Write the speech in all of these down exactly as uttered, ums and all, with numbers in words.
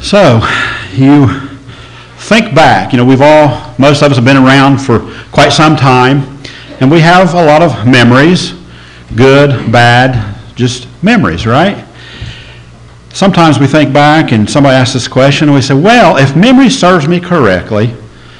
So, you think back. You know, we've all, most of us have been around for quite some time, and we have a lot of memories, good, bad, just memories, right? Sometimes we think back and somebody asks this question and we say, well, if memory serves me correctly,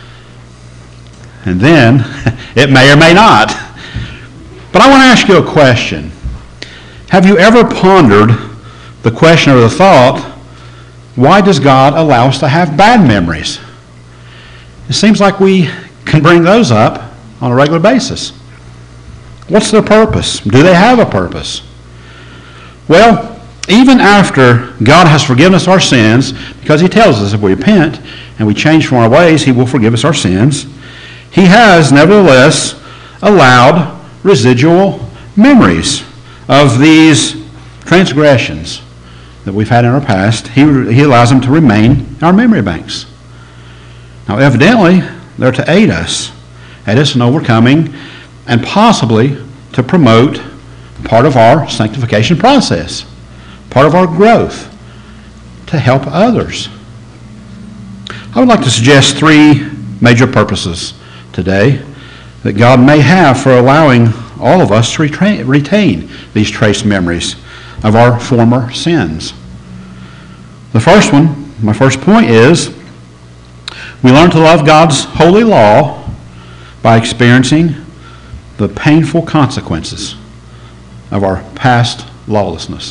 and then it may or may not. But I want to ask you a question. Have you ever pondered the question or the thought, why does God allow us to have bad memories? It seems like we can bring those up on a regular basis. What's their purpose? Do they have a purpose? Well, even after God has forgiven us our sins, because he tells us if we repent and we change from our ways, he will forgive us our sins, he has nevertheless allowed residual memories of these transgressions that we've had in our past. He, he allows them to remain in our memory banks. Now, evidently, they're to aid us, aid us in overcoming, and possibly to promote part of our sanctification process, part of our growth, to help others. I would like to suggest three major purposes today that God may have for allowing all of us to retain, retain these trace memories of our former sins. The first one, my first point is, we learn to love God's holy law by experiencing the painful consequences of our past lawlessness.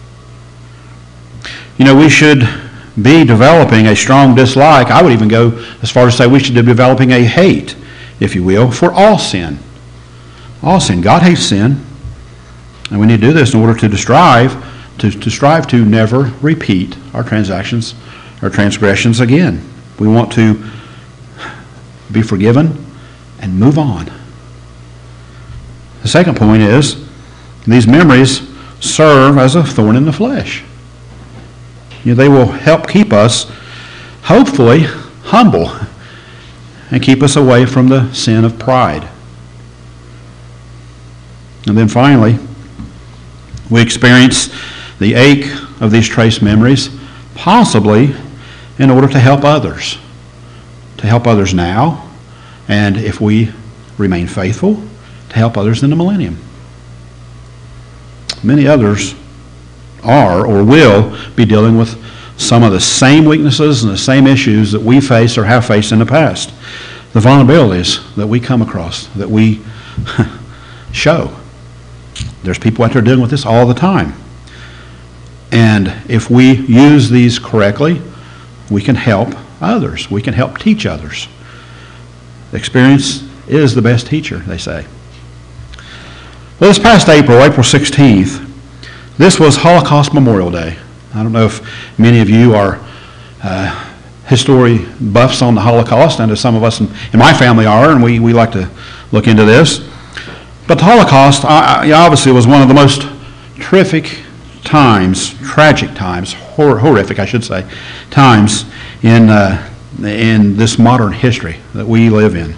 You know, we should be developing a strong dislike. I would even go as far as to say we should be developing a hate, if you will, for all sin. All sin. God hates sin. And we need to do this in order to strive to, to strive to never repeat our transactions, our transgressions again. We want to be forgiven and move on. The second point is, these memories serve as a thorn in the flesh. You know, they will help keep us, hopefully, humble and keep us away from the sin of pride. And then finally, we experience the ache of these trace memories, possibly in order to help others. To help others now, and if we remain faithful, to help others in the millennium. Many others are or will be dealing with some of the same weaknesses and the same issues that we face or have faced in the past. The vulnerabilities that we come across, that we show. There's people out there dealing with this all the time. And if we use these correctly, we can help others. We can help teach others. Experience is the best teacher, they say. Well, this past April, April sixteenth, this was Holocaust Memorial Day. I don't know if many of you are uh, history buffs on the Holocaust, and some of us in, in my family are, and we, we like to look into this. But the Holocaust uh, obviously was one of the most terrific times, tragic times, hor- horrific, I should say, times in uh, in this modern history that we live in.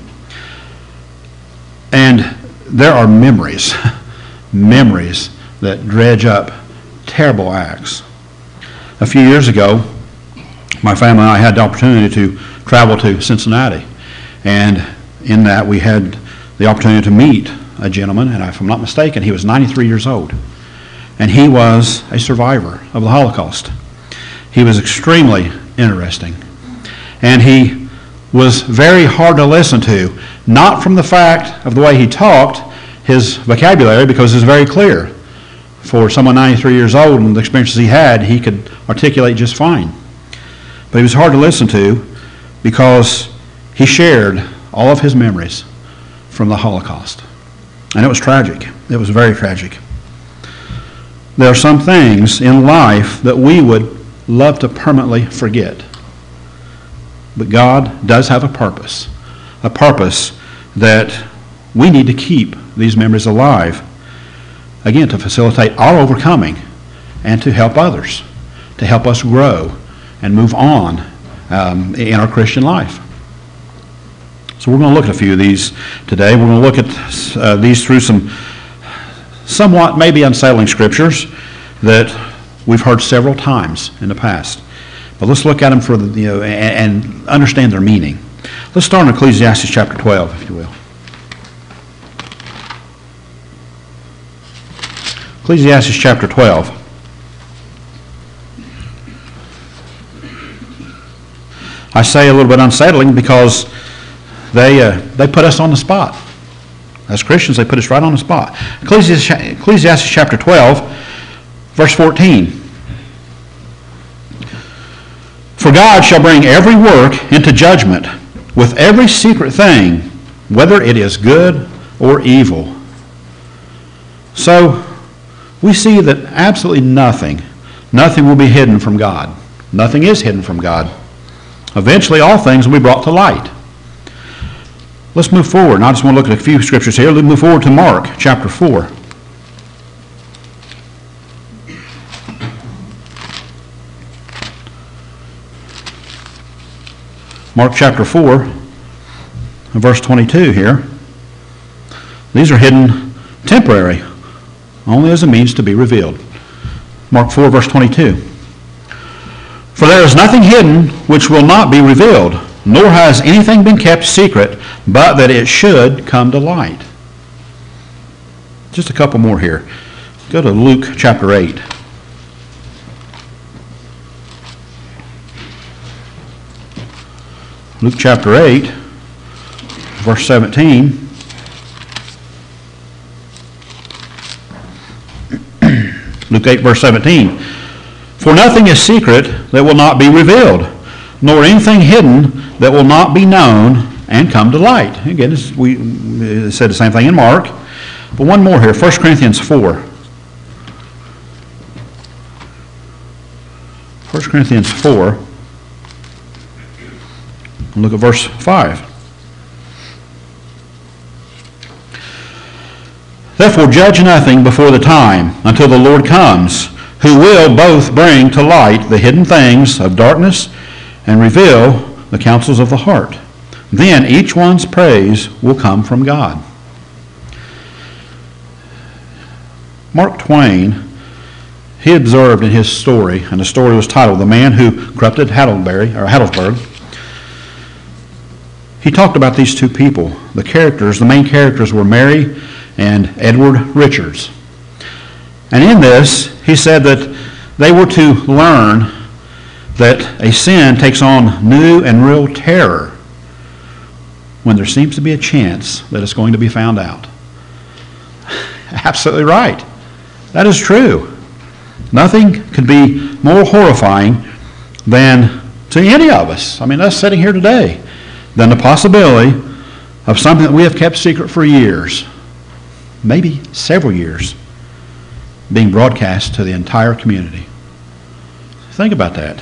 And there are memories, memories that dredge up terrible acts. A few years ago, my family and I had the opportunity to travel to Cincinnati. And in that, we had the opportunity to meet a gentleman, and if I'm not mistaken, he was ninety-three years old. And he was a survivor of the Holocaust. He was extremely interesting. And he was very hard to listen to, not from the fact of the way he talked, his vocabulary, because it's very clear. For someone ninety-three years old and the experiences he had, he could articulate just fine. But he was hard to listen to because he shared all of his memories from the Holocaust. And it was tragic. It was very tragic. There are some things in life that we would love to permanently forget. But God does have a purpose. A purpose that we need to keep these memories alive. Again, to facilitate our overcoming and to help others. To help us grow and move on um, in our Christian life. So we're going to look at a few of these today. We're going to look at uh, these through some somewhat maybe unsettling scriptures that we've heard several times in the past. But let's look at them for the, you know, and, and understand their meaning. Let's start in Ecclesiastes chapter twelve, if you will. Ecclesiastes chapter twelve. I say a little bit unsettling because they uh, they put us on the spot. As Christians, they put us right on the spot. Ecclesiastes, Ecclesiastes chapter twelve, verse fourteen. For God shall bring every work into judgment with every secret thing, whether it is good or evil. So, we see that absolutely nothing, nothing will be hidden from God. Nothing is hidden from God. Eventually, all things will be brought to light. Let's move forward. And I just want to look at a few scriptures here. Let's move forward to Mark chapter four. Mark chapter four, verse twenty-two here. These are hidden temporary, only as a means to be revealed. Mark four, verse twenty-two. For there is nothing hidden which will not be revealed, nor has anything been kept secret, but that it should come to light. Just a couple more here. Go to Luke chapter eight. Luke chapter eight, verse seventeen. Luke eight, verse seventeen. For nothing is secret that will not be revealed, nor anything hidden that will not be known and come to light. Again, this, we said the same thing in Mark. But one more here, First Corinthians four. First Corinthians four. Look at verse five. Therefore judge nothing before the time, until the Lord comes, who will both bring to light the hidden things of darkness and reveal the counsels of the heart. Then each one's praise will come from God. Mark Twain, he observed in his story, and the story was titled The Man Who Corrupted Hadlesbury, or Hadlesburg. He talked about these two people. The characters, the main characters were Mary and Edward Richards. And in this, he said that they were to learn that a sin takes on new and real terror when there seems to be a chance that it's going to be found out. Absolutely right. That is true. Nothing could be more horrifying than to any of us, I mean, us sitting here today, than the possibility of something that we have kept secret for years, maybe several years, being broadcast to the entire community. Think about that.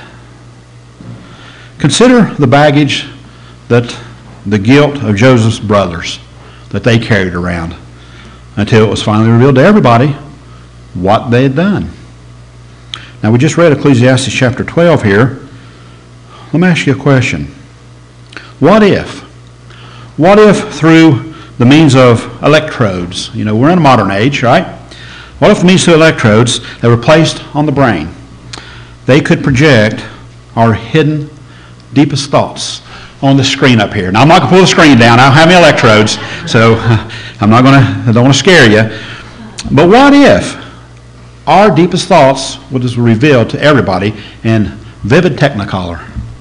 Consider the baggage that the guilt of Joseph's brothers that they carried around until it was finally revealed to everybody what they had done. Now, we just read Ecclesiastes chapter twelve here. Let me ask you a question. What if? What if through the means of electrodes, you know, we're in a modern age, right? What if the means of electrodes that were placed on the brain, they could project our hidden, deepest thoughts on the screen up here? Now, I'm not going to pull the screen down. I don't have any electrodes, so I'm not going to, I don't want to scare you. But what if our deepest thoughts was revealed to everybody in vivid technicolor?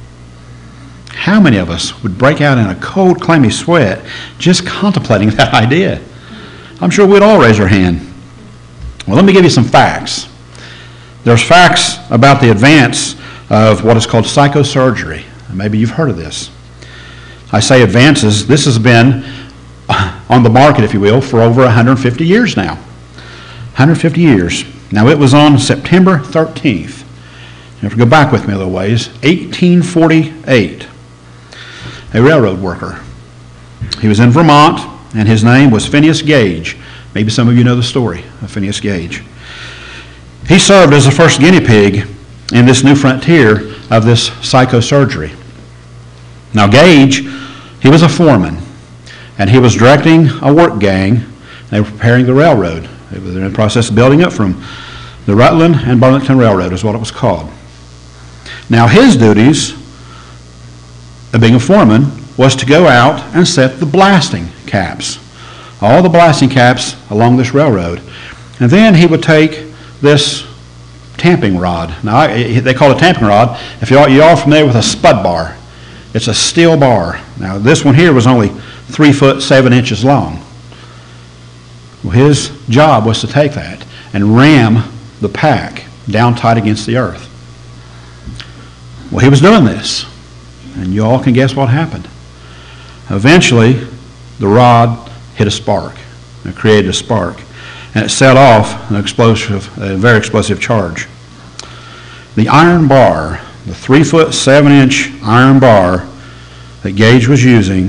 How many of us would break out in a cold, clammy sweat just contemplating that idea? I'm sure we'd all raise our hand. Well, let me give you some facts. There's facts about the advance of what is called psychosurgery. Maybe you've heard of this. I say advances. This has been on the market, if you will, for over one hundred fifty years now. one hundred fifty years. Now, it was on September thirteenth. You have to go back with me a little ways. eighteen forty-eight. A railroad worker. He was in Vermont, and his name was Phineas Gage. Maybe some of you know the story of Phineas Gage. He served as the first guinea pig in this new frontier of this psychosurgery. Now, Gage, he was a foreman, and he was directing a work gang. They were preparing the railroad. They were in the process of building it from the Rutland and Burlington Railroad is what it was called. Now his duties, of being a foreman, was to go out and set the blasting caps. All the blasting caps along this railroad. And then he would take this tamping rod. Now, I, they call it a tamping rod. If you're, you're all familiar with a spud bar, it's a steel bar. Now, this one here was only three foot seven inches long. Well, his job was to take that and ram the pack down tight against the earth. Well, he was doing this, and you all can guess what happened. Eventually, the rod hit a spark. It created a spark, and it set off an explosive, a very explosive charge. The iron bar, the three foot seven inch iron bar that Gage was using,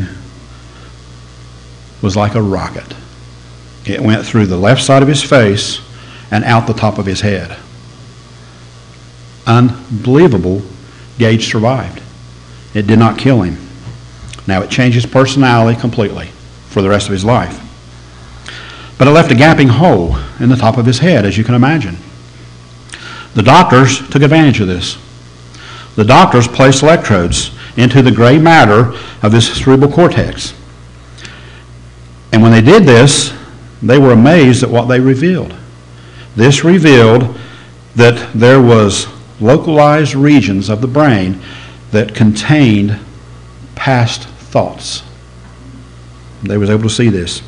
was like a rocket. It went through the left side of his face and out the top of his head. Unbelievable. Gage survived. It did not kill him. Now it changed his personality completely for the rest of his life. But it left a gaping hole in the top of his head, as you can imagine. The doctors took advantage of this. The doctors placed electrodes into the gray matter of his cerebral cortex. And when they did this, they were amazed at what they revealed. This revealed that there was localized regions of the brain that contained past thoughts. They was able to see this.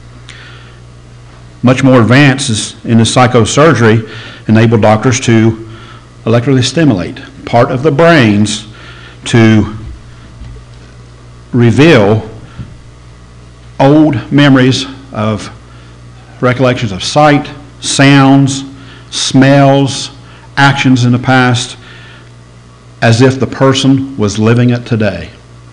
Much more advances in the psychosurgery enable doctors to electrically stimulate part of the brains to reveal old memories of recollections of sight, sounds, smells, actions in the past, as if the person was living it today.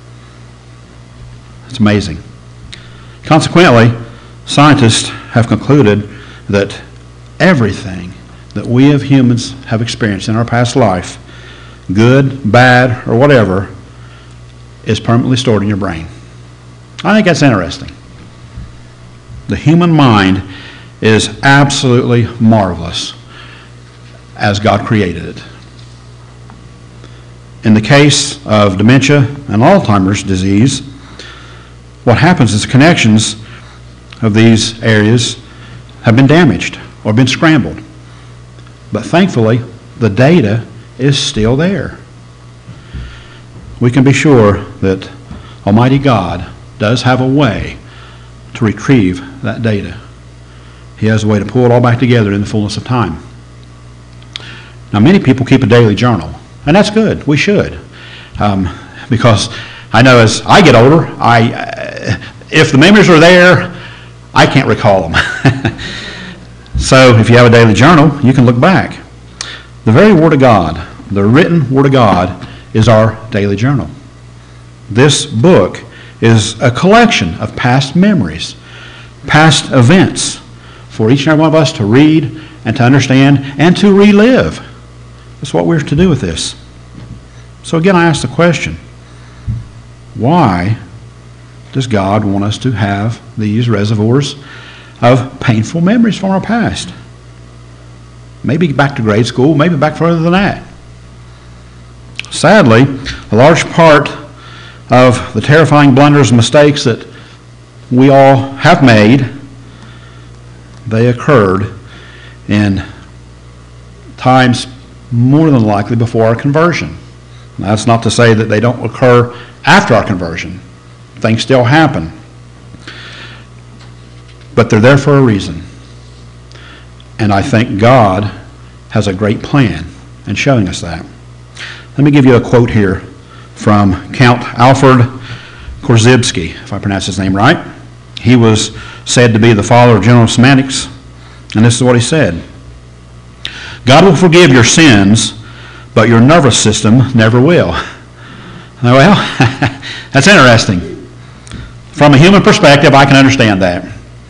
It's amazing. Consequently, scientists have concluded that everything that we as humans have experienced in our past life, good, bad, or whatever, is permanently stored in your brain. I think that's interesting. The human mind is absolutely marvelous as God created it. In the case of dementia and Alzheimer's disease, what happens is the connections of these areas have been damaged or been scrambled. But thankfully, the data is still there. We can be sure that Almighty God does have a way to retrieve that data. He has a way to pull it all back together in the fullness of time. Now, many people keep a daily journal, and that's good. We should. Um, because I know as I get older, I, uh, if the memories are there, I can't recall them. So if you have a daily journal, you can look back. The very Word of God, the written Word of God, is our daily journal. This book is a collection of past memories, past events for each and every one of us to read and to understand and to relive. That's what we're to do with this. So again, I ask the question, why does God want us to have these reservoirs of painful memories from our past? Maybe back to grade school, maybe back further than that. Sadly, a large part of the terrifying blunders and mistakes that we all have made, they occurred in times more than likely before our conversion. Now, that's not to say that they don't occur after our conversion. Things still happen. But they're there for a reason. And I think God has a great plan in showing us that. Let me give you a quote here from Count Alfred Korzybski, if I pronounce his name right. He was said to be the father of general semantics, and this is what he said. God will forgive your sins, but your nervous system never will. Well, that's interesting. From a human perspective, I can understand that.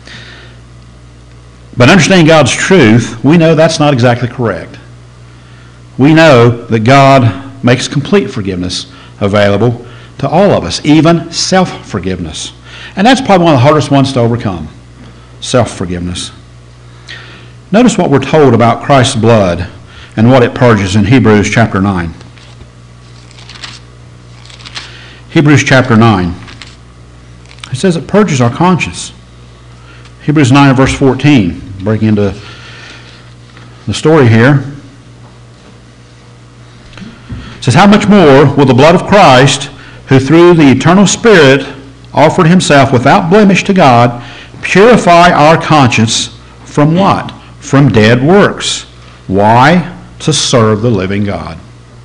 But understanding God's truth, we know that's not exactly correct. We know that God makes complete forgiveness available to all of us, even self-forgiveness. And that's probably one of the hardest ones to overcome, self-forgiveness. Notice what we're told about Christ's blood and what it purges in Hebrews chapter nine. Hebrews chapter nine. It says it purges our conscience. Hebrews nine and verse fourteen, breaking into the story here. It says, how much more will the blood of Christ, who through the eternal Spirit offered himself without blemish to God, purify our conscience from what? From dead works. Why? To serve the living God.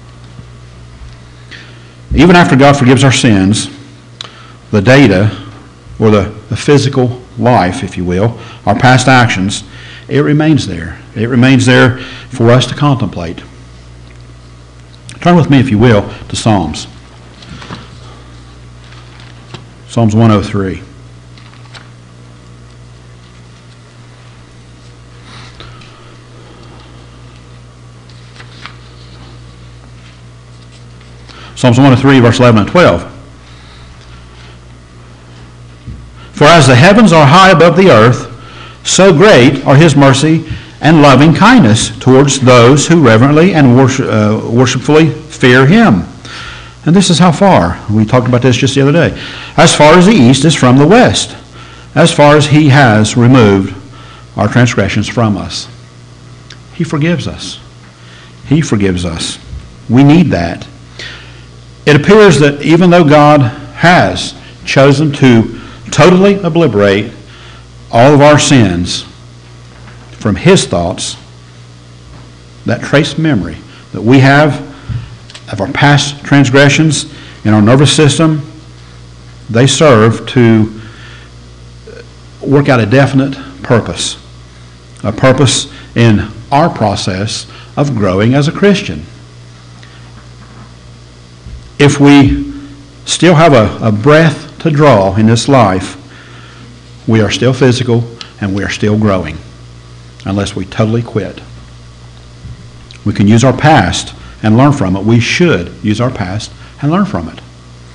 Even after God forgives our sins, the data, or the, the physical life, if you will, our past actions, it remains there. It remains there for us to contemplate. Turn with me, if you will, to Psalms. Psalms one oh three. Psalms one oh three, verse eleven and twelve. For as the heavens are high above the earth, so great are his mercy and loving kindness towards those who reverently and worship, uh, worshipfully fear him. And this is how far. We talked about this just the other day. As far as the east is from the west, as far as he has removed our transgressions from us. He forgives us. He forgives us. We need that. It appears that even though God has chosen to totally obliterate all of our sins from his thoughts, that trace memory that we have of our past transgressions in our nervous system, they serve to work out a definite purpose, a purpose in our process of growing as a Christian. If we still have a, a breath to draw in this life, we are still physical and we are still growing unless we totally quit. We can use our past and learn from it. We should use our past and learn from it.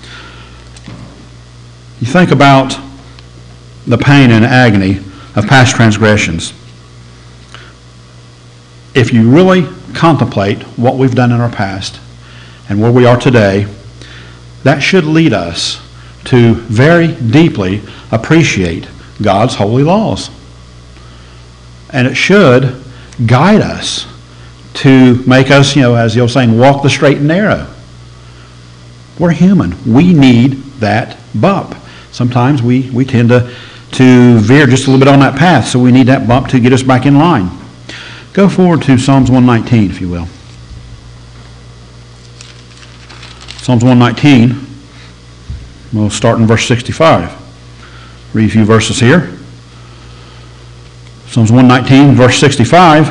You think about the pain and agony of past transgressions. If you really contemplate what we've done in our past and where we are today, that should lead us to very deeply appreciate God's holy laws. And it should guide us to make us, you know, as the old saying, walk the straight and narrow. We're human. We need that bump. Sometimes we, we tend to, to veer just a little bit on that path, so we need that bump to get us back in line. Go forward to Psalms one nineteen, if you will. Psalms one nineteen, we'll start in verse sixty-five. Read a few verses here. Psalms one nineteen, verse sixty-five.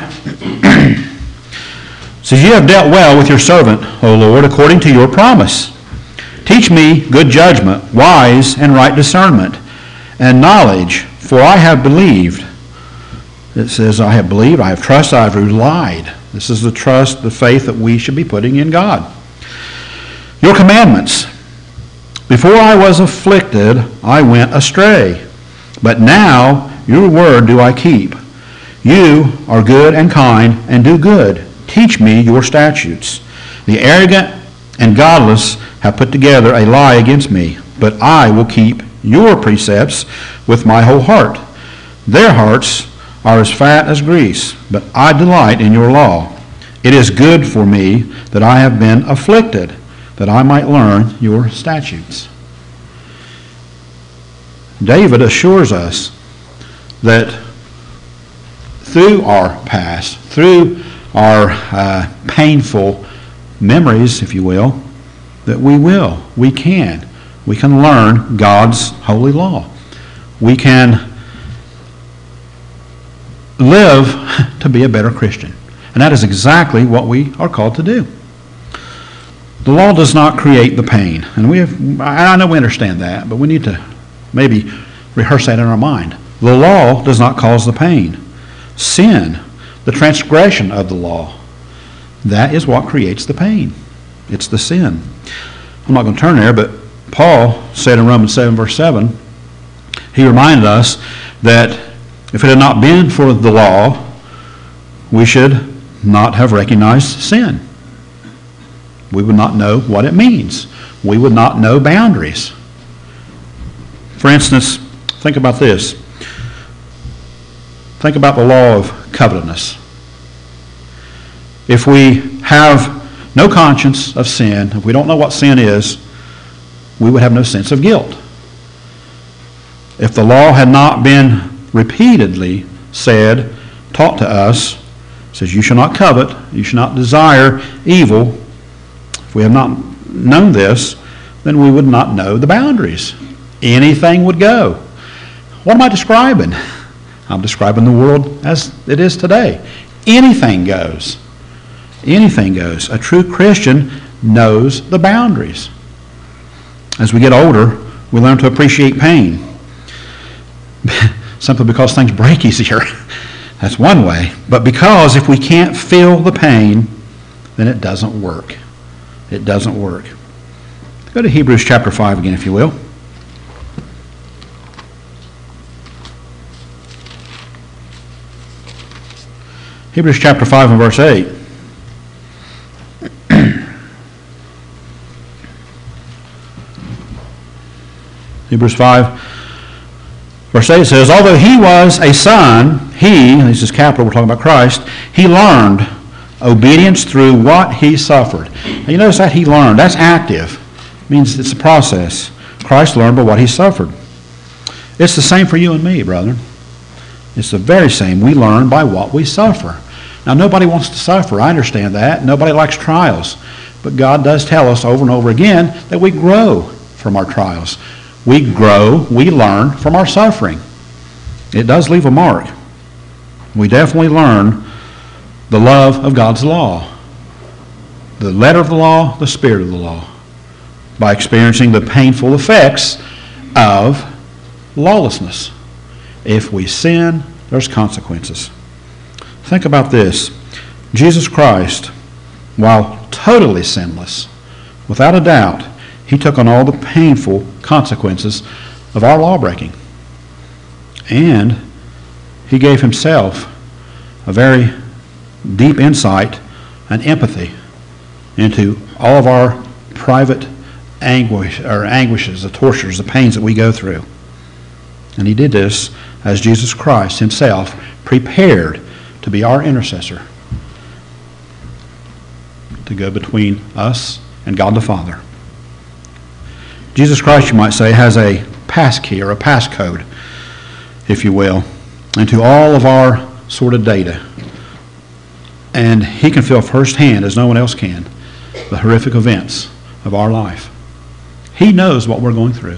Says, you have dealt well with your servant, O Lord, according to your promise. Teach me good judgment, wise and right discernment, and knowledge, for I have believed. It says, I have believed, I have trusted, I have relied. This is the trust, the faith that we should be putting in God. Your commandments. Before I was afflicted, I went astray. But now your word do I keep. You are good and kind and do good. Teach me your statutes. The arrogant and godless have put together a lie against me, but I will keep your precepts with my whole heart. Their hearts are as fat as grease, but I delight in your law. It is good for me that I have been afflicted, that I might learn your statutes. David assures us that through our past, through our uh, painful memories, if you will, that we will, we can. We can learn God's holy law. We can live to be a better Christian. And that is exactly what we are called to do. The law does not create the pain. And we have, I know we understand that, but we need to maybe rehearse that in our mind. The law does not cause the pain. Sin, the transgression of the law, that is what creates the pain. It's the sin. I'm not going to turn there, but Paul said in Romans seven, verse seven, he reminded us that if it had not been for the law, we should not have recognized sin. We would not know what it means. We would not know boundaries. For instance, think about this. Think about the law of covetousness. If we have no conscience of sin, if we don't know what sin is, we would have no sense of guilt. If the law had not been repeatedly said, taught to us, says you shall not covet, you shall not desire evil. If we have not known this, then we would not know the boundaries. Anything would go. What am I describing? I'm describing the world as it is today. Anything goes. Anything goes. A true Christian knows the boundaries. As we get older, we learn to appreciate pain. Simply because things break easier. That's one way. But because if we can't feel the pain, then it doesn't work. It doesn't work. Go to Hebrews chapter five again, if you will. Hebrews chapter five and verse eight. Hebrews five, verse eight says, although he was a son, he, and this is capital, we're talking about Christ, he learned obedience through what he suffered. Now you notice that he learned. That's active. It means it's a process. Christ learned by what he suffered. It's the same for you and me, brethren. It's the very same. We learn by what we suffer. Now, nobody wants to suffer. I understand that. Nobody likes trials. But God does tell us over and over again that we grow from our trials. We grow, we learn from our suffering. It does leave a mark. We definitely learn the love of God's law. The letter of the law, the spirit of the law. By experiencing the painful effects of lawlessness. If we sin, there's consequences. Think about this. Jesus Christ, while totally sinless, without a doubt, he took on all the painful consequences of our lawbreaking. And he gave himself a very deep insight and empathy into all of our private anguish or anguishes, the tortures, the pains that we go through. And he did this as Jesus Christ himself prepared to be our intercessor, to go between us and God the Father. Jesus Christ, you might say, has a passkey or a passcode, if you will, into all of our sort of data. And he can feel firsthand, as no one else can, the horrific events of our life. He knows what we're going through.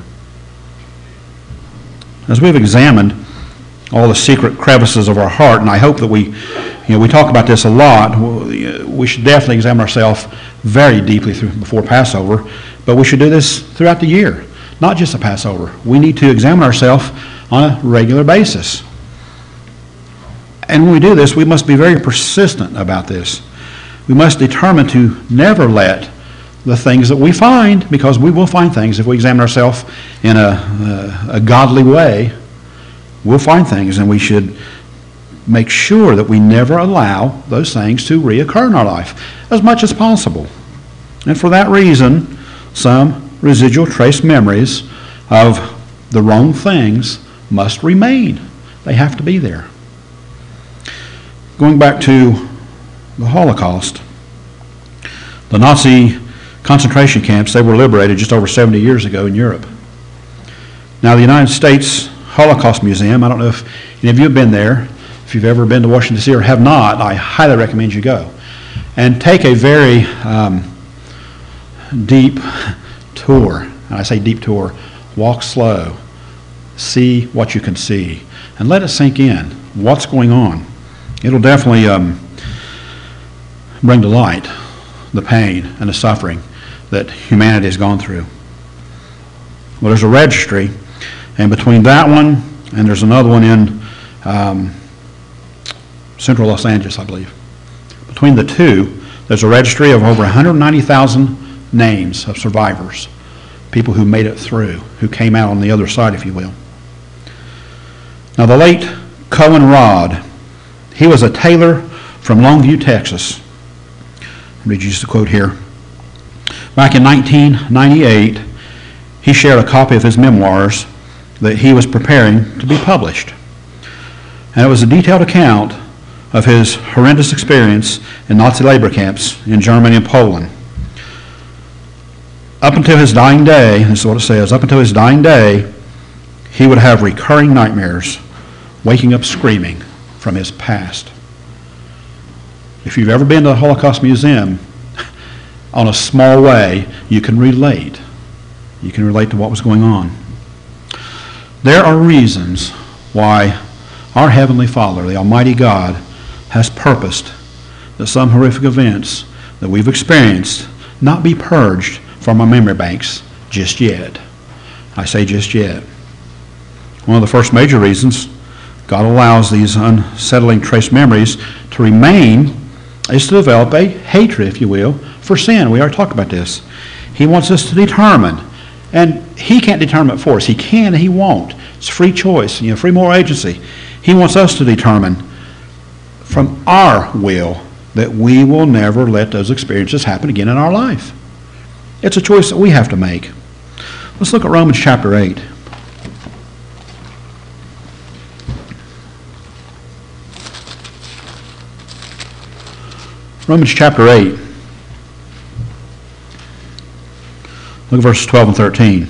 As we've examined all the secret crevices of our heart, and I hope that we, you know, we talk about this a lot. We should definitely examine ourselves very deeply through, before Passover, but we should do this throughout the year, not just a Passover. We need to examine ourselves on a regular basis. And when we do this, we must be very persistent about this. We must determine to never let the things that we find, because we will find things if we examine ourselves in a, a, a godly way, we'll find things, and we should make sure that we never allow those things to reoccur in our life as much as possible. And for that reason, some residual trace memories of the wrong things must remain. They have to be there. Going back to the Holocaust, the Nazi concentration camps, they were liberated just over seventy years ago in Europe. Now, the United States Holocaust Museum, I don't know if any of you have been there. If you've ever been to Washington, D C or have not, I highly recommend you go. And take a very um, deep tour. And I say deep tour. Walk slow. See what you can see. And let it sink in. What's going on? It'll definitely um, bring to light the pain and the suffering that humanity has gone through. Well, there's a registry, and between that one and there's another one in um, central Los Angeles, I believe. Between the two, there's a registry of over one hundred ninety thousand names of survivors, people who made it through, who came out on the other side, if you will. Now, the late Cohen Rod, he was a tailor from Longview, Texas. Let me read you just a quote here. Back in nineteen ninety-eight, he shared a copy of his memoirs that he was preparing to be published. And it was a detailed account of his horrendous experience in Nazi labor camps in Germany and Poland. Up until his dying day, this is what it says, up until his dying day, he would have recurring nightmares, waking up screaming from his past. If you've ever been to the Holocaust Museum, on a small way, you can relate. You can relate to what was going on. There are reasons why our Heavenly Father, the Almighty God, has purposed that some horrific events that we've experienced not be purged from our memory banks just yet. I say just yet. One of the first major reasons God allows these unsettling trace memories to remain is to develop a hatred, if you will, for sin. We already talked about this. He wants us to determine, and he can't determine it for us. He can and he won't. It's free choice, you know, free moral agency. He wants us to determine from our will that we will never let those experiences happen again in our life. It's a choice that we have to make. Let's look at Romans chapter eight. Romans chapter eight. Look at verses twelve and thirteen.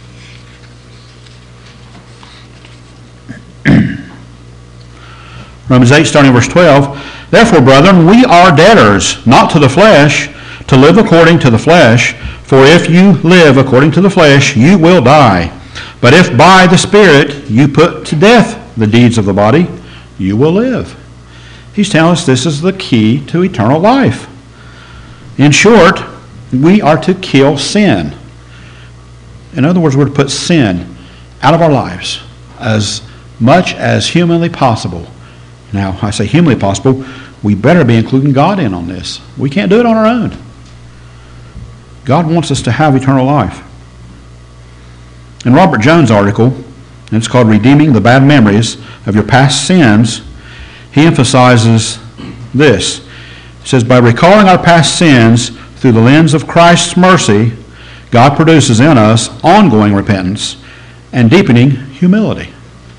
Romans eight, starting verse twelve. Therefore, brethren, we are debtors, not to the flesh, to live according to the flesh. For if you live according to the flesh, you will die. But if by the Spirit you put to death the deeds of the body, you will live. He's telling us this is the key to eternal life. In short, we are to kill sin. In other words, we're to put sin out of our lives as much as humanly possible. Now, I say humanly possible, we better be including God in on this. We can't do it on our own. God wants us to have eternal life. In Robert Jones' article, and it's called Redeeming the Bad Memories of Your Past Sins, he emphasizes this. He says, by recalling our past sins through the lens of Christ's mercy, God produces in us ongoing repentance and deepening humility.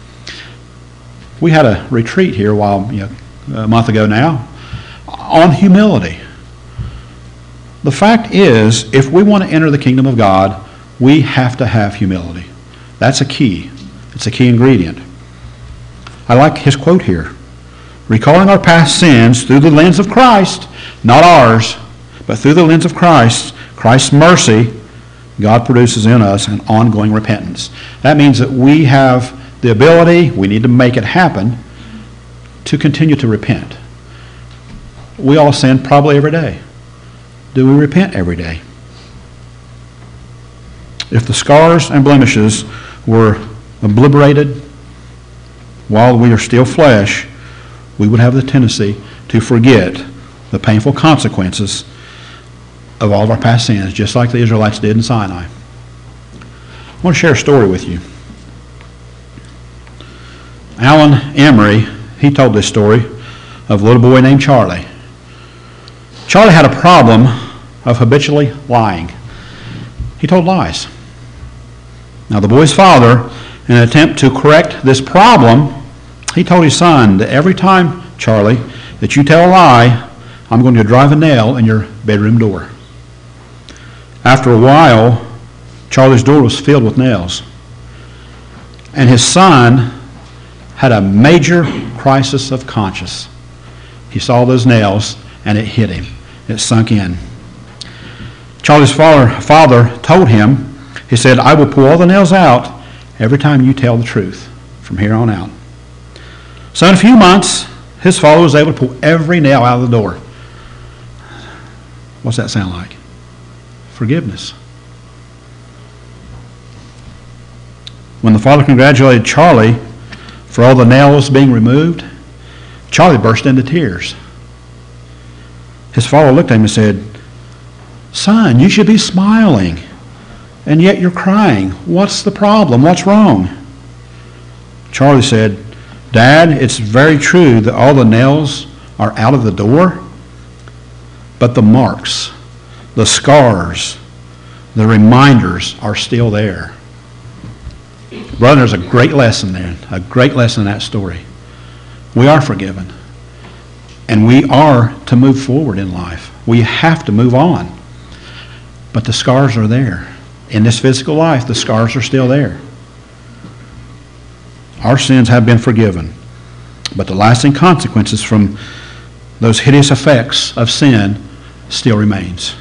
We had a retreat here a while, you know, a month ago now, on humility. The fact is, if we want to enter the kingdom of God, we have to have humility. That's a key. It's a key ingredient. I like his quote here. Recalling our past sins through the lens of Christ, not ours, but through the lens of Christ, Christ's mercy, God produces in us an ongoing repentance. That means that we have the ability, we need to make it happen, to continue to repent. We all sin probably every day. Do we repent every day? If the scars and blemishes were obliterated while we are still flesh, we would have the tendency to forget the painful consequences of all of our past sins, just like the Israelites did in Sinai. I want to share a story with you. Alan Emery, he told this story of a little boy named Charlie. Charlie had a problem of habitually lying. He told lies. Now the boy's father, in an attempt to correct this problem, he told his son that every time, Charlie, that you tell a lie, I'm going to drive a nail in your bedroom door. After a while, Charlie's door was filled with nails. And his son had a major crisis of conscience. He saw those nails and it hit him. It sunk in. Charlie's father, father told him, he said, I will pull all the nails out every time you tell the truth from here on out. So in a few months, his father was able to pull every nail out of the door. What's that sound like? Forgiveness. When the father congratulated Charlie for all the nails being removed, Charlie burst into tears. His father looked at him and said, Son, you should be smiling, and yet you're crying. What's the problem? What's wrong? Charlie said, Dad, it's very true that all the nails are out of the door, but the marks, the scars, the reminders are still there. Brother, there's a great lesson there, a great lesson in that story. We are forgiven. And we are to move forward in life. We have to move on. But the scars are there. In this physical life, the scars are still there. Our sins have been forgiven. But the lasting consequences from those hideous effects of sin still remains.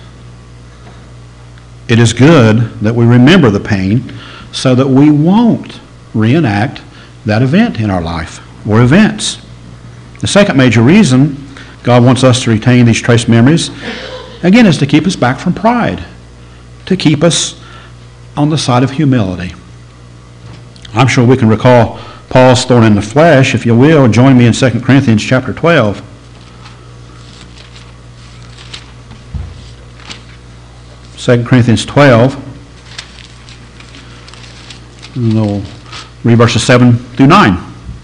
It is good that we remember the pain so that we won't reenact that event in our life or events. The second major reason God wants us to retain these trace memories, again, is to keep us back from pride, to keep us on the side of humility. I'm sure we can recall Paul's thorn in the flesh. If you will, join me in Second Corinthians chapter twelve. Second Corinthians twelve. And we'll read verses seven through nine.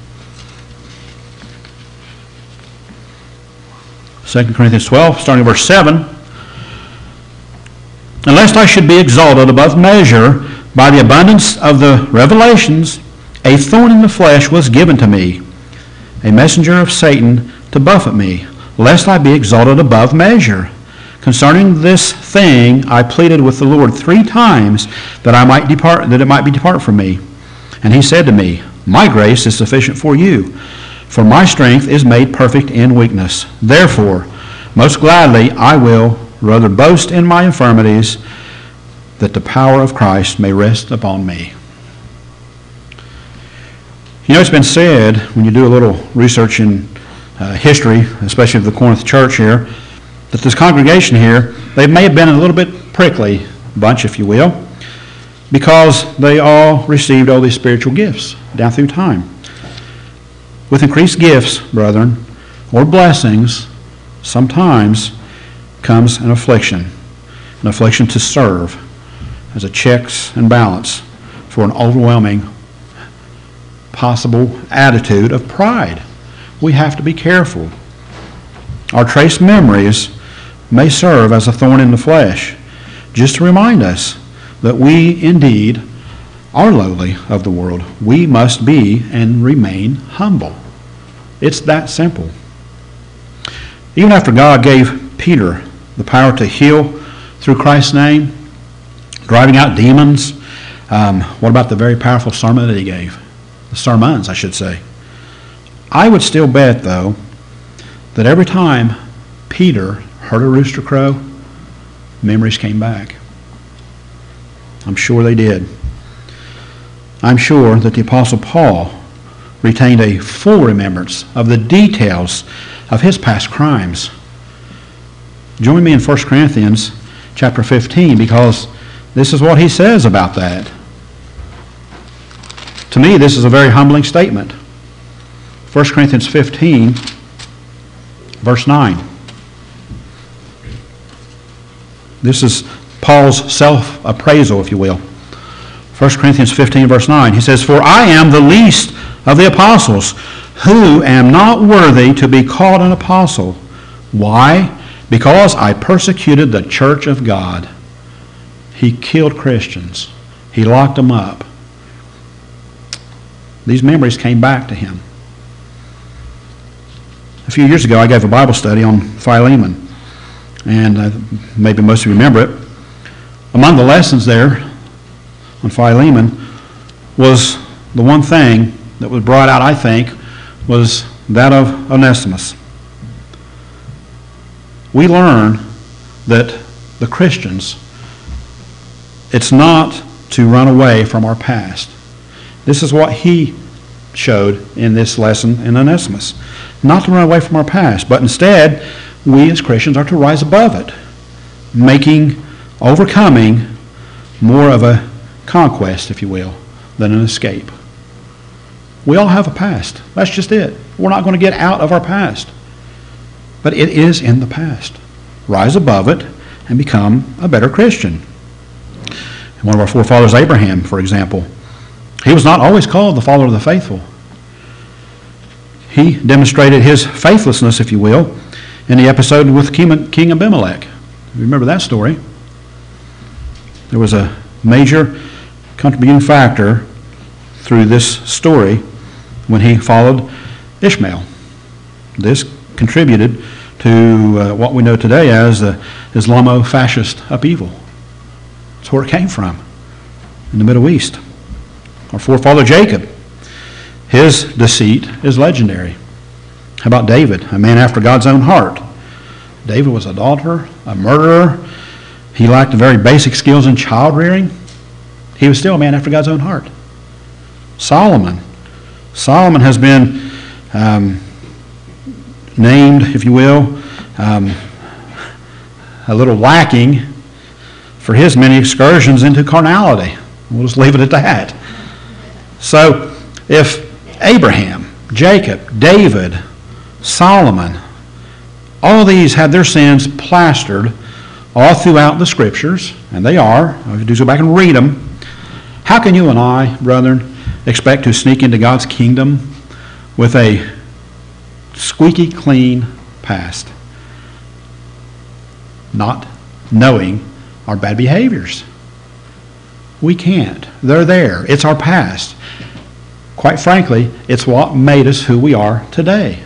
Second Corinthians twelve, starting verse seven. And lest I should be exalted above measure by the abundance of the revelations, a thorn in the flesh was given to me, a messenger of Satan to buffet me, lest I be exalted above measure. Concerning this thing I pleaded with the Lord three times that I might depart, that it might be departed from me. And he said to me, My grace is sufficient for you, for my strength is made perfect in weakness. Therefore, most gladly I will rather boast in my infirmities, that the power of Christ may rest upon me. You know, it's been said, when you do a little research in uh, history, especially of the Corinth church here, that this congregation here, they may have been a little bit prickly bunch, if you will, because they all received all these spiritual gifts down through time. With increased gifts, brethren, or blessings, sometimes comes an affliction, an affliction to serve as a checks and balance for an overwhelming possible attitude of pride. We have to be careful. Our trace memories may serve as a thorn in the flesh, just to remind us that we indeed are lowly of the world. We must be and remain humble. It's that simple. Even after God gave Peter the power to heal through Christ's name, driving out demons, um, what about the very powerful sermon that he gave? The sermons, I should say. I would still bet, though, that every time Peter heard a rooster crow, memories came back. I'm sure they did. I'm sure that the Apostle Paul retained a full remembrance of the details of his past crimes. Join me in First Corinthians chapter fifteen, because this is what he says about that. To me, this is a very humbling statement. First Corinthians fifteen, verse nine. This is Paul's self-appraisal, if you will. First Corinthians fifteen, verse nine. He says, For I am the least of the apostles, who am not worthy to be called an apostle. Why? Because I persecuted the church of God. He killed Christians. He locked them up. These memories came back to him. A few years ago, I gave a Bible study on Philemon. And uh, maybe most of you remember it. Among the lessons there on Philemon was the one thing that was brought out, I think, was that of Onesimus. We learn that the Christians, it's not to run away from our past. This is what he showed in this lesson in Onesimus. Not to run away from our past, but instead, we as Christians are to rise above it, making, overcoming more of a conquest, if you will, than an escape. We all have a past. That's just it. We're not going to get out of our past. But it is in the past. Rise above it and become a better Christian. One of our forefathers, Abraham, for example, he was not always called the father of the faithful. He demonstrated his faithlessness, if you will, in the episode with King Abimelech. Remember that story? There was a major contributing factor through this story when he followed Ishmael. This contributed to uh, what we know today as the Islamo-fascist upheaval. That's where it came from, in the Middle East. Our forefather Jacob, his deceit is legendary. How about David, a man after God's own heart? David was an adulterer, a murderer. He lacked the very basic skills in child rearing. He was still a man after God's own heart. Solomon. Solomon has been um, named, if you will, um, a little lacking for his many excursions into carnality. We'll just leave it at that. So if Abraham, Jacob, David, Solomon, all these had their sins plastered all throughout the Scriptures, and they are, if you do go back and read them, how can you and I, brethren, expect to sneak into God's kingdom with a squeaky clean past, not knowing our bad behaviors? We can't. They're there. It's our past. Quite frankly, it's what made us who we are today.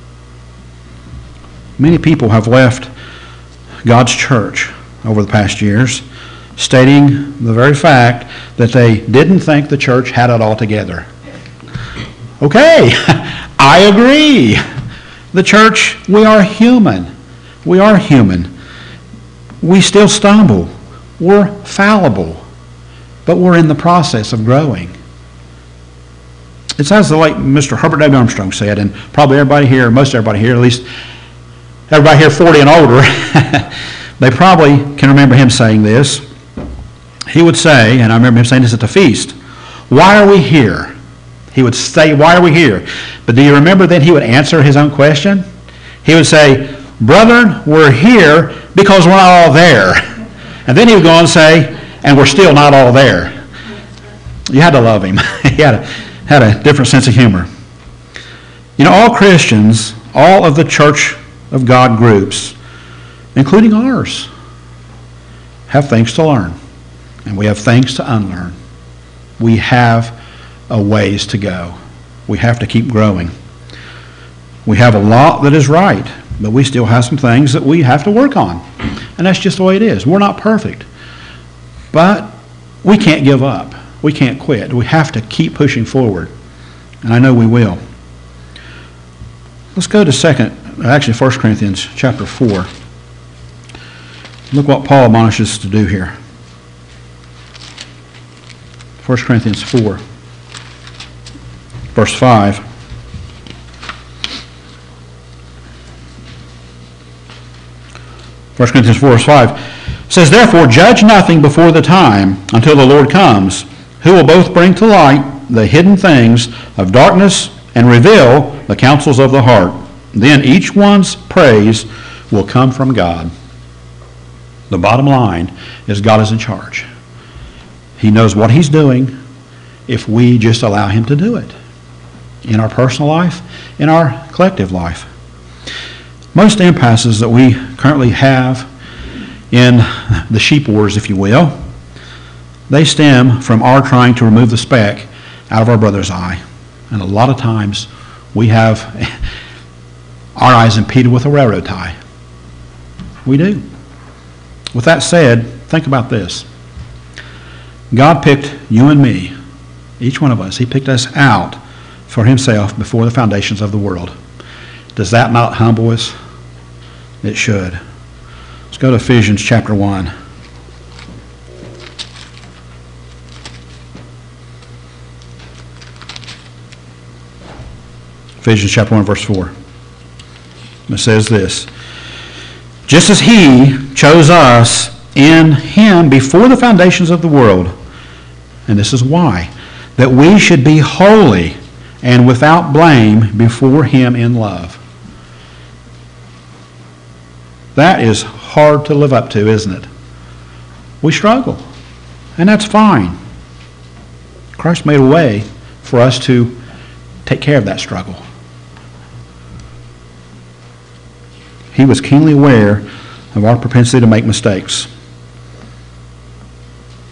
Many people have left God's church over the past years, stating the very fact that they didn't think the church had it all together. Okay, I agree. The church, we are human. We are human. We still stumble. We're fallible. But we're in the process of growing. It's as the late Mister Herbert W. Armstrong said, and probably everybody here, most everybody here, at least everybody here forty and older, they probably can remember him saying this. He would say, and I remember him saying this at the feast, "Why are we here?" He would say, "Why are we here?" But do you remember then he would answer his own question? He would say, "Brethren, we're here because we're not all there." And then he would go on and say, "And we're still not all there." You had to love him. He had a, had a different sense of humor. You know, all Christians, all of the Church of God groups, including ours, have things to learn. And we have things to unlearn. We have a ways to go. We have to keep growing. We have a lot that is right, but we still have some things that we have to work on. And that's just the way it is. We're not perfect. But we can't give up. We can't quit. We have to keep pushing forward. And I know we will. Let's go to second, actually First Corinthians chapter four. Look what Paul admonishes us to do here. First Corinthians four, verse five. First Corinthians four, verse five says, "Therefore judge nothing before the time until the Lord comes, who will both bring to light the hidden things of darkness and reveal the counsels of the heart. Then each one's praise will come from God." The bottom line is God is in charge. He knows what he's doing if we just allow him to do it in our personal life, in our collective life. Most impasses that we currently have in the sheep wars, if you will, they stem from our trying to remove the speck out of our brother's eye. And a lot of times we have our eyes impeded with a railroad tie. We do. With that said, think about this. God picked you and me, each one of us, he picked us out for himself before the foundations of the world. Does that not humble us? It should. Let's go to Ephesians chapter one. Ephesians chapter one, verse four. It says this, "Just as he chose us in him before the foundations of the world," and this is why, "that we should be holy and without blame before him in love." That is hard to live up to, isn't it? We struggle, and that's fine. Christ made a way for us to take care of that struggle. He was keenly aware of our propensity to make mistakes.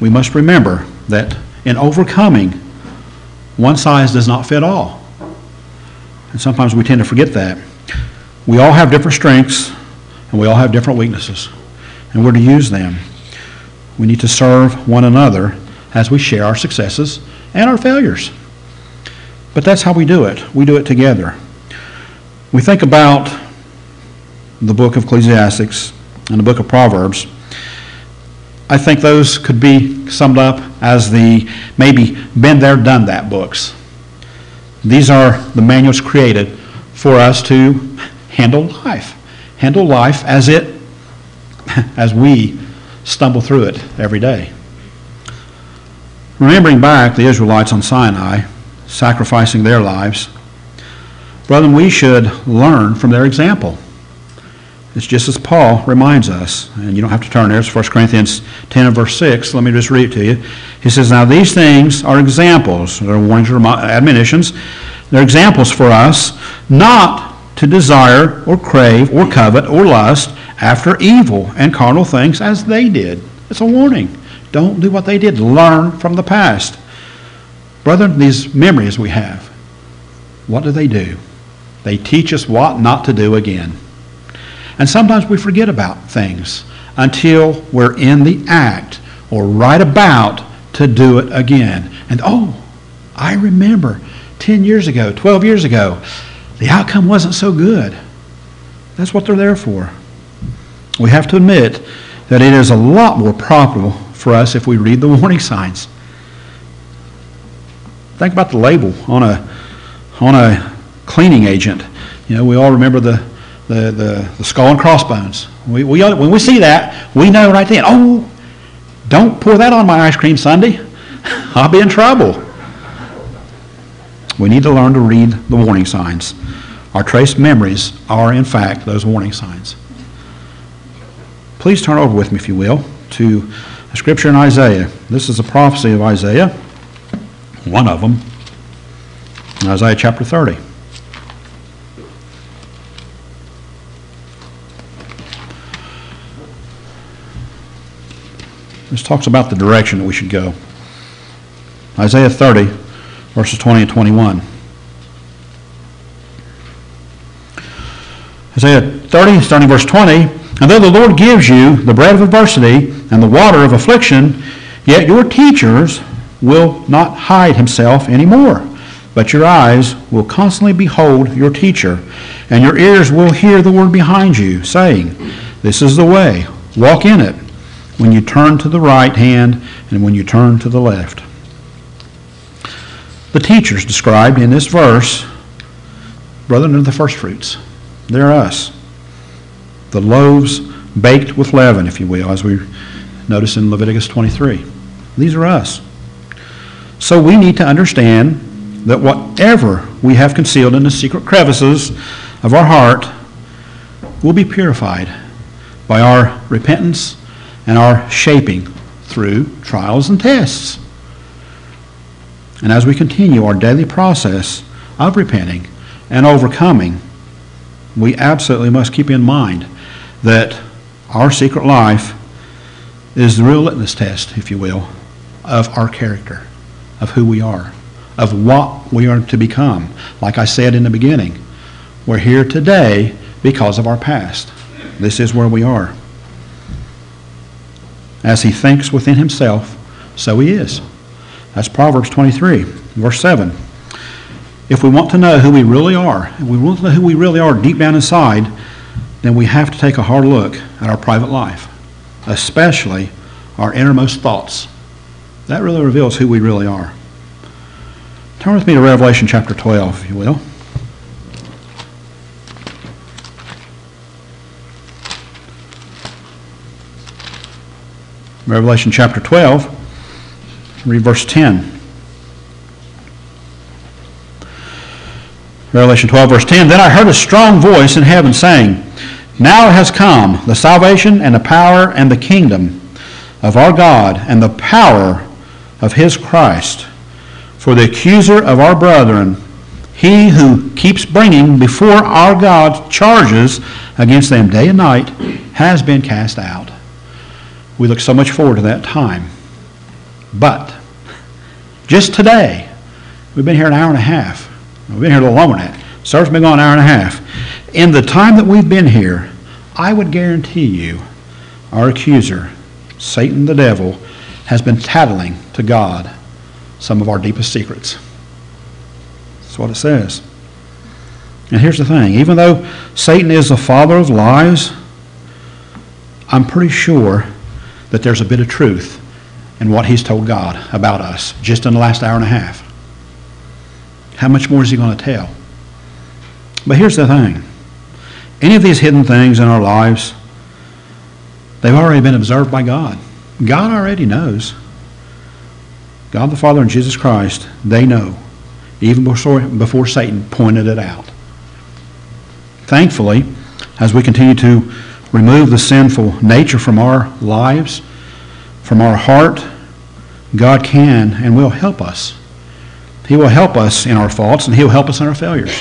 we must remember that in overcoming, one size does not fit all. And sometimes we tend to forget that. We all have different strengths, and we all have different weaknesses, and we're to use them. We need to serve one another as we share our successes and our failures. But that's how we do it. We do it together. We think about the book of Ecclesiastes and the book of Proverbs. I think those could be summed up as the maybe been there, done that books. These are the manuals created for us to handle life. Handle life as it, as we stumble through it every day. Remembering back the Israelites on Sinai, sacrificing their lives, brethren, we should learn from their example. It's just as Paul reminds us, and you don't have to turn there, it's First Corinthians ten and verse six. Let me just read it to you. He says, now these things are examples, they're warnings or admonitions, they're examples for us not to desire or crave or covet or lust after evil and carnal things as they did. It's a warning. Don't do what they did. Learn from the past. Brethren, these memories we have, what do they do? They teach us what not to do again. And sometimes we forget about things until we're in the act or right about to do it again. And oh, I remember ten years ago, twelve years ago, the outcome wasn't so good. That's what they're there for. We have to admit that it is a lot more profitable for us if we read the warning signs. Think about the label on a on a cleaning agent. You know, we all remember the the, the, the skull and crossbones. We, we when we see that, we know right then, oh, don't pour that on my ice cream sundae. I'll be in trouble. We need to learn to read the warning signs. Our trace memories are, in fact, those warning signs. Please turn over with me, if you will, to a scripture in Isaiah. This is a prophecy of Isaiah, one of them, in Isaiah chapter thirty. This talks about the direction that we should go. Isaiah thirty, verses twenty and twenty-one. Isaiah thirty, starting verse twenty, and though the Lord gives you the bread of adversity and the water of affliction, yet your teachers will not hide himself anymore, but your eyes will constantly behold your teacher, and your ears will hear the word behind you, saying, this is the way, walk in it, when you turn to the right hand and when you turn to the left. The teachers described in this verse, brethren, are the first fruits. They're us. The loaves baked with leaven, if you will, as we notice in Leviticus twenty-three. These are us. So we need to understand that whatever we have concealed in the secret crevices of our heart will be purified by our repentance and our shaping through trials and tests. And as we continue our daily process of repenting and overcoming, we absolutely must keep in mind that our secret life is the real litmus test, if you will, of our character, of who we are, of what we are to become. Like I said in the beginning, we're here today because of our past. This is where we are. As he thinks within himself, so he is. That's Proverbs twenty-three, verse seven. If we want to know who we really are, if we want to know who we really are deep down inside, then we have to take a hard look at our private life, especially our innermost thoughts. That really reveals who we really are. Turn with me to Revelation chapter twelve, if you will. Revelation chapter twelve, read verse ten. Revelation twelve, verse ten, then I heard a strong voice in heaven saying, now has come the salvation and the power and the kingdom of our God and the power of his Christ. For the accuser of our brethren, he who keeps bringing before our God charges against them day and night, has been cast out. We look so much forward to that time. But just today, we've been here an hour and a half. We've been here a little longer than that. Service has been going an hour and a half. In the time that we've been here, I would guarantee you our accuser, Satan the devil, has been tattling to God some of our deepest secrets. That's what it says. And here's the thing. Even though Satan is the father of lies, I'm pretty sure that there's a bit of truth in what he's told God about us just in the last hour and a half. How much more is he going to tell? But here's the thing. Any of these hidden things in our lives, they've already been observed by God. God already knows. God the Father and Jesus Christ, they know, even before, before Satan pointed it out. Thankfully, as we continue to remove the sinful nature from our lives, from our heart, God can and will help us. He will help us in our faults, and He'll help us in our failures.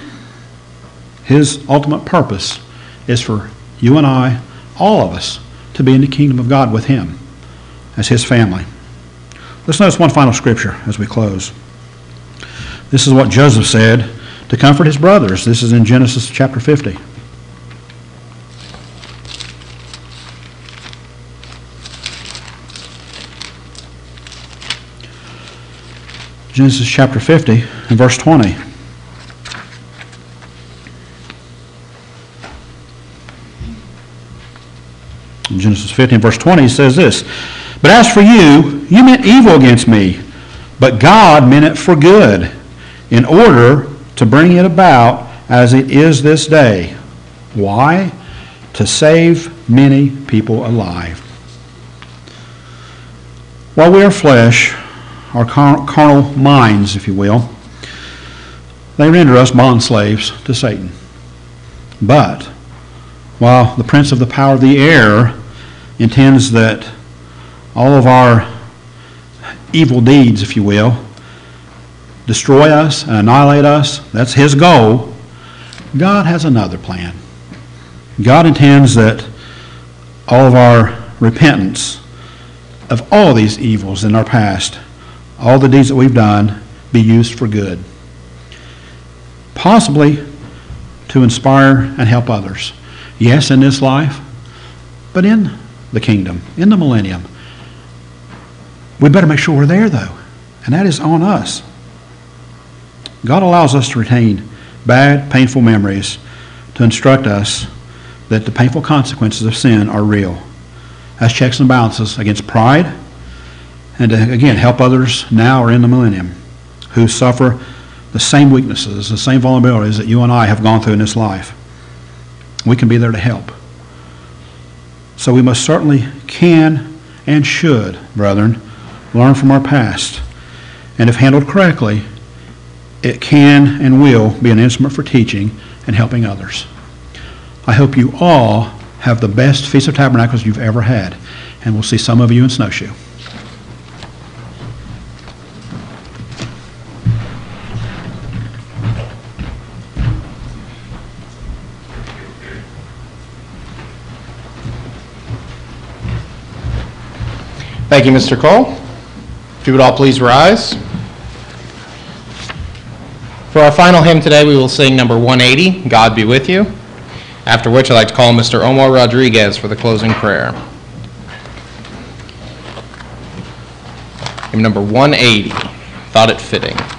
His ultimate purpose is for you and I, all of us, to be in the kingdom of God with Him as His family. Let's notice one final scripture as we close. This is what Joseph said to comfort his brothers. This is in Genesis chapter fifty. Genesis chapter fifty and verse twenty. In Genesis fifty and verse twenty, he says this, "But as for you, you meant evil against me, but God meant it for good, in order to bring it about as it is this day." Why? To save many people alive. While we are flesh, our carnal minds, if you will, they render us bond slaves to Satan. But while the prince of the power of the air intends that all of our evil deeds, if you will, destroy us and annihilate us, that's his goal, God has another plan. God intends that all of our repentance of all these evils in our past, all the deeds that we've done, be used for good. Possibly to inspire and help others. Yes, in this life, but in the kingdom, in the millennium. We better make sure we're there, though, and that is on us. God allows us to retain bad, painful memories to instruct us that the painful consequences of sin are real, as checks and balances against pride, and to, again, help others now or in the millennium who suffer the same weaknesses, the same vulnerabilities that you and I have gone through in this life. We can be there to help. So we most certainly can and should, brethren, learn from our past. And if handled correctly, it can and will be an instrument for teaching and helping others. I hope you all have the best Feast of Tabernacles you've ever had, and we'll see some of you in Snowshoe. Thank you, Mister Cole. If you would all please rise. For our final hymn today, we will sing number one eighty, God Be With You, after which I'd like to call Mister Omar Rodriguez for the closing prayer. Hymn number one eighty, Thought It Fitting.